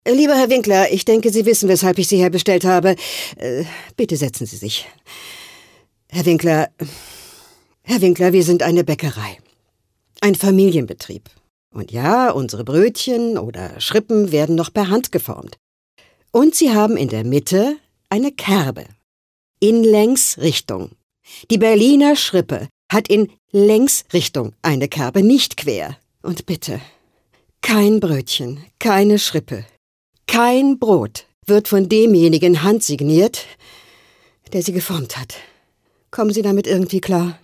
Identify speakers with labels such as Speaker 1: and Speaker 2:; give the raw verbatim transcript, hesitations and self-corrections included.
Speaker 1: Lieber Herr Winkler, ich denke, Sie wissen, weshalb ich Sie herbestellt habe. Äh, bitte setzen Sie sich. Herr Winkler, Herr Winkler, wir sind eine Bäckerei. Ein Familienbetrieb. Und ja, unsere Brötchen oder Schrippen werden noch per Hand geformt. Und sie haben in der Mitte eine Kerbe. In Längsrichtung. Die Berliner Schrippe hat in Längsrichtung eine Kerbe, nicht quer. Und bitte, kein Brötchen, keine Schrippe, kein Brot wird von demjenigen handsigniert, der sie geformt hat. Kommen Sie damit irgendwie klar?